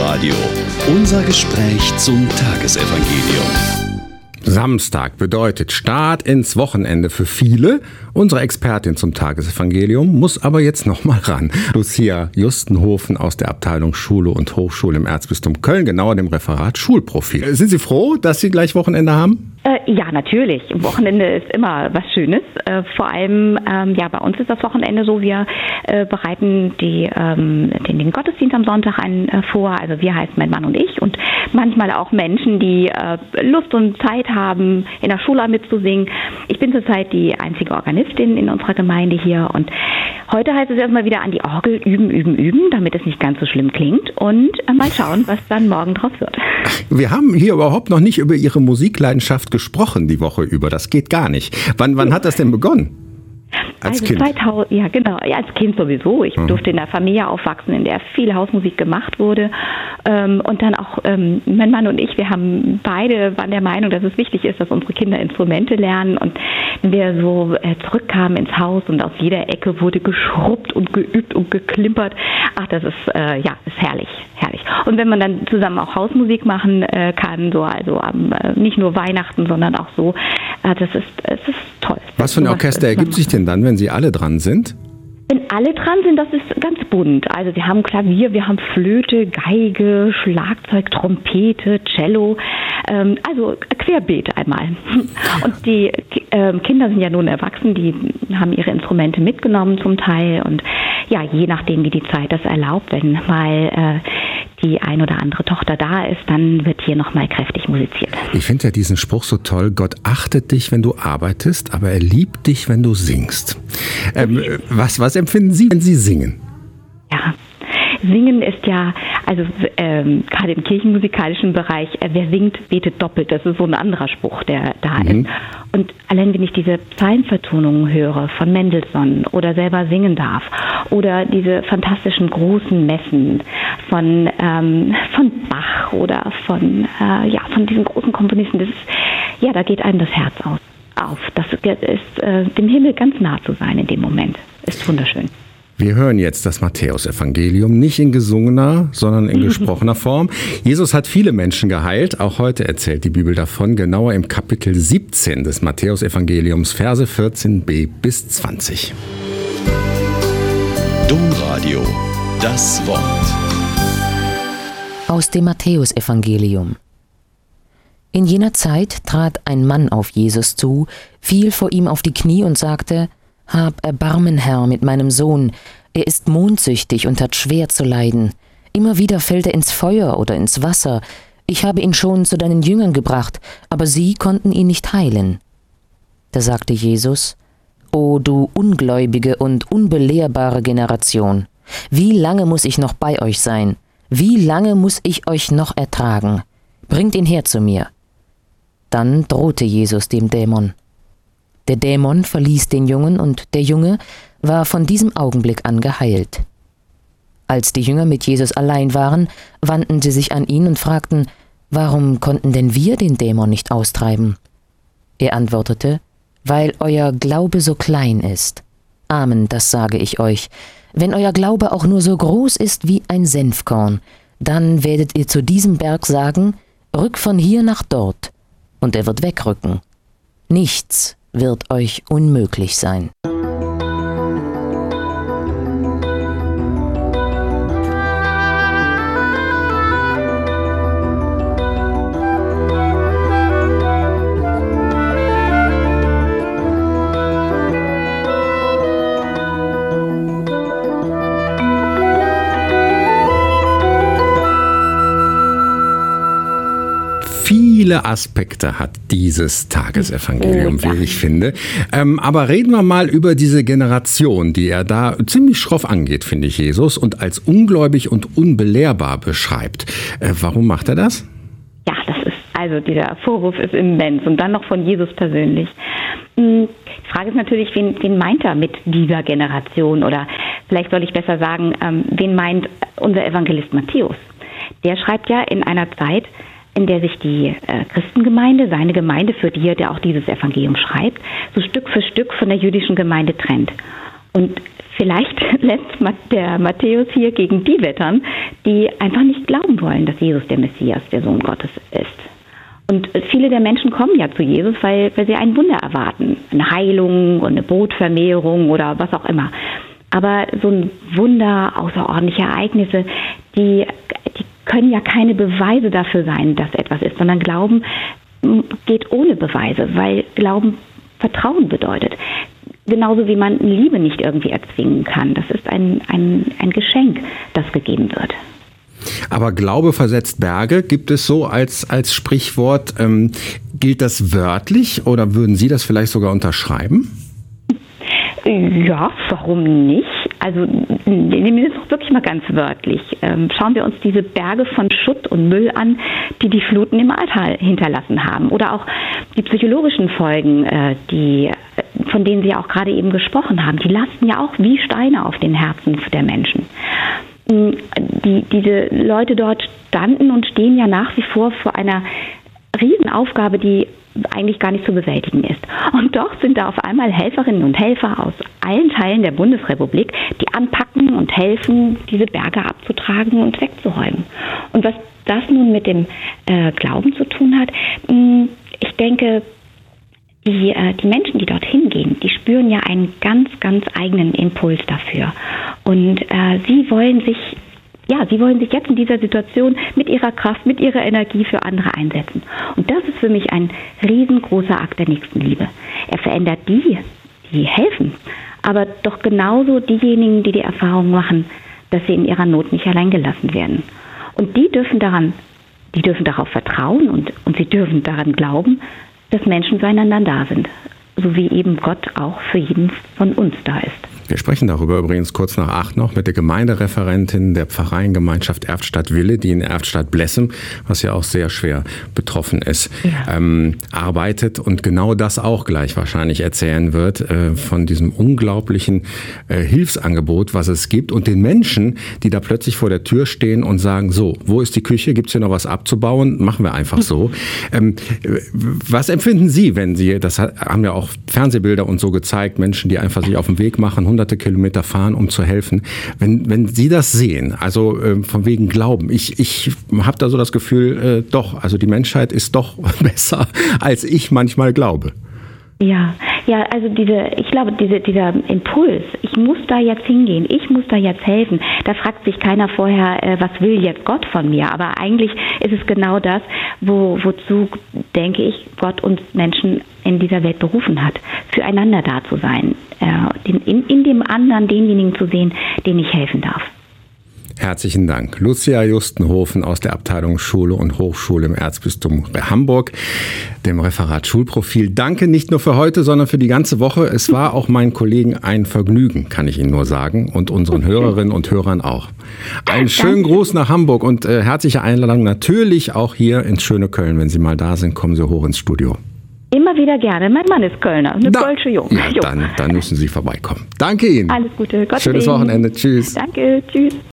Domradio. Unser Gespräch zum Tagesevangelium. Samstag bedeutet Start ins Wochenende für viele. Unsere Expertin zum Tagesevangelium muss aber jetzt noch mal ran. Lucia Justenhofen aus der Abteilung Schule und Hochschule im Erzbistum Köln, genauer dem Referat Schulprofil. Sind Sie froh, dass Sie gleich Wochenende haben? Ja, natürlich. Wochenende ist immer was Schönes. Vor allem, bei uns ist das Wochenende so, wir bereiten den Gottesdienst am Sonntag vor. Also wir heißen mein Mann und ich und manchmal auch Menschen, die Lust und Zeit haben, in der Schule mitzusingen. Ich bin zurzeit die einzige Organistin in unserer Gemeinde hier und heute heißt es erstmal wieder an die Orgel üben, damit es nicht ganz so schlimm klingt und mal schauen, was dann morgen draus wird. Wir haben hier überhaupt noch nicht über Ihre Musikleidenschaft gesprochen die Woche über. Das geht gar nicht. Wann hat das denn begonnen? Als Kind? 2000, ja genau, als Kind sowieso. Ich durfte in einer Familie aufwachsen, in der viel Hausmusik gemacht wurde. Und dann auch mein Mann und ich, waren der Meinung, dass es wichtig ist, dass unsere Kinder Instrumente lernen. Und wenn wir so zurückkamen ins Haus und aus jeder Ecke wurde geschrubbt und geübt und geklimpert. Ach, das ist herrlich. Und wenn man dann zusammen auch Hausmusik machen kann, nicht nur Weihnachten, sondern auch so, es ist toll. Was für ein Orchester ergibt sich denn dann, wenn Sie alle dran sind? Wenn alle dran sind, das ist ganz bunt. Also wir haben Klavier, wir haben Flöte, Geige, Schlagzeug, Trompete, Cello, also querbeet einmal. Und die Kinder sind ja nun erwachsen, die haben ihre Instrumente mitgenommen zum Teil und ja, je nachdem, wie die Zeit das erlaubt, wenn mal die ein oder andere Tochter da ist, dann wird hier nochmal kräftig musiziert. Ich finde ja diesen Spruch so toll, Gott achtet dich, wenn du arbeitest, aber er liebt dich, wenn du singst. Was empfinden Sie, wenn Sie singen? Ja, Singen ist ja, gerade im kirchenmusikalischen Bereich, wer singt, betet doppelt. Das ist so ein anderer Spruch, der da ist. Und allein wenn ich diese Psalmvertonungen höre von Mendelssohn oder selber singen darf oder diese fantastischen großen Messen von Bach oder von diesen großen Komponisten, da geht einem das Herz auf. Das ist dem Himmel ganz nah zu sein in dem Moment. Ist wunderschön. Wir hören jetzt das Matthäusevangelium, nicht in gesungener, sondern in gesprochener Form. Jesus hat viele Menschen geheilt, auch heute erzählt die Bibel davon, genauer im Kapitel 17 des Matthäusevangeliums, Verse 14b bis 20. Domradio, das Wort. Aus dem Matthäusevangelium. In jener Zeit trat ein Mann auf Jesus zu, fiel vor ihm auf die Knie und sagte: Hab Erbarmen, Herr, mit meinem Sohn. Er ist mondsüchtig und hat schwer zu leiden. Immer wieder fällt er ins Feuer oder ins Wasser. Ich habe ihn schon zu deinen Jüngern gebracht, aber sie konnten ihn nicht heilen. Da sagte Jesus: O du ungläubige und unbelehrbare Generation, wie lange muss ich noch bei euch sein? Wie lange muss ich euch noch ertragen? Bringt ihn her zu mir. Dann drohte Jesus dem Dämon. Der Dämon verließ den Jungen und der Junge war von diesem Augenblick an geheilt. Als die Jünger mit Jesus allein waren, wandten sie sich an ihn und fragten: Warum konnten denn wir den Dämon nicht austreiben? Er antwortete: Weil euer Glaube so klein ist. Amen, das sage ich euch. Wenn euer Glaube auch nur so groß ist wie ein Senfkorn, dann werdet ihr zu diesem Berg sagen: Rück von hier nach dort, und er wird wegrücken. Nichts wird euch unmöglich sein. Viele Aspekte hat dieses Tagesevangelium, wie ich finde. Aber reden wir mal über diese Generation, die er da ziemlich schroff angeht, finde ich, Jesus, und als ungläubig und unbelehrbar beschreibt. Warum macht er das? Ja, dieser Vorwurf ist immens und dann noch von Jesus persönlich. Die Frage ist natürlich, wen meint er mit dieser Generation? Oder vielleicht soll ich besser sagen, wen meint unser Evangelist Matthäus? Der schreibt ja in einer Zeit, in der sich die Christengemeinde, seine Gemeinde, für die er auch dieses Evangelium schreibt, so Stück für Stück von der jüdischen Gemeinde trennt. Und vielleicht lässt der Matthäus hier gegen die wettern, die einfach nicht glauben wollen, dass Jesus der Messias, der Sohn Gottes ist. Und viele der Menschen kommen ja zu Jesus, weil sie ein Wunder erwarten. Eine Heilung und eine Brotvermehrung oder was auch immer. Aber so ein Wunder, außerordentliche Ereignisse, die können ja keine Beweise dafür sein, dass etwas ist, sondern Glauben geht ohne Beweise, weil Glauben Vertrauen bedeutet. Genauso wie man Liebe nicht irgendwie erzwingen kann. Das ist ein Geschenk, das gegeben wird. Aber Glaube versetzt Berge, gibt es so als Sprichwort. Gilt das wörtlich oder würden Sie das vielleicht sogar unterschreiben? Ja, warum nicht? Also nehmen wir das doch wirklich mal ganz wörtlich. Schauen wir uns diese Berge von Schutt und Müll an, die Fluten im Ahrtal hinterlassen haben. Oder auch die psychologischen Folgen, von denen Sie auch gerade eben gesprochen haben. Die lasten ja auch wie Steine auf den Herzen der Menschen. Diese Leute dort standen und stehen ja nach wie vor vor einer Riesenaufgabe, die eigentlich gar nicht zu bewältigen ist. Und doch sind da auf einmal Helferinnen und Helfer aus allen Teilen der Bundesrepublik, die anpacken und helfen, diese Berge abzutragen und wegzuräumen. Und was das nun mit dem Glauben zu tun hat, ich denke, die Menschen, die dorthin gehen, die spüren ja einen ganz, ganz eigenen Impuls dafür. Und sie wollen sich jetzt in dieser Situation mit ihrer Kraft, mit ihrer Energie für andere einsetzen. Und das ist für mich ein riesengroßer Akt der Nächstenliebe. Er verändert die helfen, aber doch genauso diejenigen, die die Erfahrung machen, dass sie in ihrer Not nicht allein gelassen werden. Und die dürfen darauf vertrauen und sie dürfen daran glauben, dass Menschen füreinander da sind, so wie eben Gott auch für jeden von uns da ist. Wir sprechen darüber übrigens kurz nach 8 noch mit der Gemeindereferentin der Pfarreiengemeinschaft Erftstadt-Wille, die in Erftstadt-Blessem, was ja auch sehr schwer betroffen ist, arbeitet und genau das auch gleich wahrscheinlich erzählen wird, von diesem unglaublichen Hilfsangebot, was es gibt und den Menschen, die da plötzlich vor der Tür stehen und sagen, so, wo ist die Küche, gibt es hier noch was abzubauen, machen wir einfach so. Was empfinden Sie, wenn Sie, das haben ja auch Fernsehbilder und so gezeigt, Menschen, die einfach sich auf den Weg machen, hunderte Kilometer fahren, um zu helfen. Wenn Sie das sehen, also von wegen Glauben, ich habe da so das Gefühl, doch, also die Menschheit ist doch besser, als ich manchmal glaube. Ja, also dieser Impuls, ich muss da jetzt hingehen, ich muss da jetzt helfen, da fragt sich keiner vorher, was will jetzt Gott von mir, aber eigentlich ist es genau das, wozu, denke ich, Gott uns Menschen in dieser Welt berufen hat, füreinander da zu sein, in dem anderen denjenigen zu sehen, den ich helfen darf. Herzlichen Dank. Lucia Justenhofen aus der Abteilung Schule und Hochschule im Erzbistum Hamburg, dem Referat Schulprofil. Danke nicht nur für heute, sondern für die ganze Woche. Es war auch meinen Kollegen ein Vergnügen, kann ich Ihnen nur sagen, und unseren Hörerinnen und Hörern auch. Einen schönen Gruß nach Hamburg und herzliche Einladung natürlich auch hier ins schöne Köln. Wenn Sie mal da sind, kommen Sie hoch ins Studio. Immer wieder gerne. Mein Mann ist Kölner, eine Kölsche Jung. Ja, dann müssen Sie vorbeikommen. Danke Ihnen. Alles Gute. Gott Schönes Wochenende. Tschüss. Danke. Tschüss.